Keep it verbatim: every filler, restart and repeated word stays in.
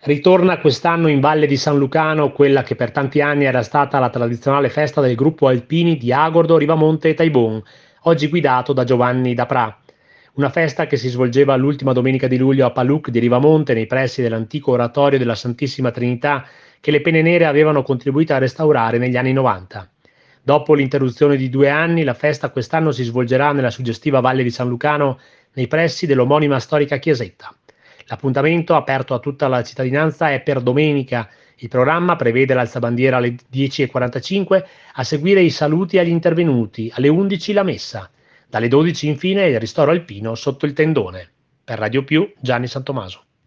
Ritorna quest'anno in Valle di San Lucano quella che per tanti anni era stata la tradizionale festa del gruppo alpini di Agordo, Rivamonte e Taibon, oggi guidato da Giovanni Dapra. Una festa che si svolgeva l'ultima domenica di luglio a Paluc di Rivamonte, nei pressi dell'antico oratorio della Santissima Trinità, che le pene nere avevano contribuito a restaurare negli anni novanta. Dopo l'interruzione di due anni, la festa quest'anno si svolgerà nella suggestiva Valle di San Lucano, nei pressi dell'omonima storica chiesetta. L'appuntamento, aperto a tutta la cittadinanza, è per domenica. Il programma prevede l'alzabandiera alle dieci e quarantacinque, a seguire i saluti agli intervenuti, alle undici la messa. Dalle dodici infine il ristoro alpino sotto il tendone. Per Radio Più, Gianni Santomaso.